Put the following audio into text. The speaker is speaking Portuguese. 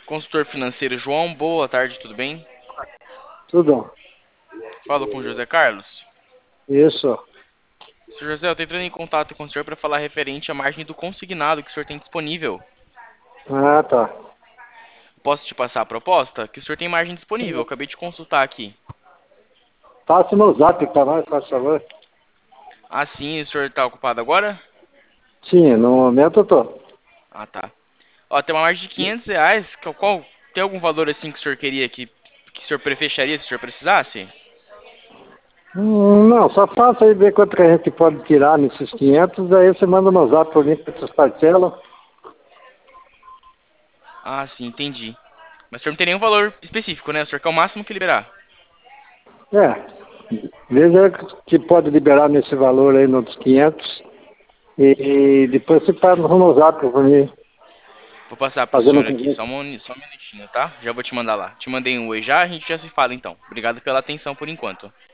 Consultor financeiro João, boa tarde, tudo bem? Tudo. Falo com o José Carlos. Isso. Senhor José, eu estou entrando em contato com o senhor para falar referente à margem do consignado que o senhor tem disponível. Ah, tá. Posso te passar a proposta? Que o senhor tem margem disponível, eu acabei de consultar aqui. Passa no zap para nós, faz favor. Ah, sim, o senhor está ocupado agora? Sim, no momento eu tô. Ah, tá. Ó, tem uma margem de R$ 500, tem algum valor assim que o senhor queria que o senhor fecharia se o senhor precisasse? Não, só faça aí ver quanto que a gente pode tirar nesses 500, daí você manda no zap para mim com essas parcelas. Ah, sim, entendi. Mas o senhor não tem nenhum valor específico, né? O senhor quer o máximo que liberar. É, veja que pode liberar nesse valor aí nos 500 e depois você passa no zap para mim, Vou passar pro fazendo senhor com aqui, só um minutinho, tá? Já vou te mandar lá. Te mandei um oi já, a gente já se fala então. Obrigado pela atenção por enquanto.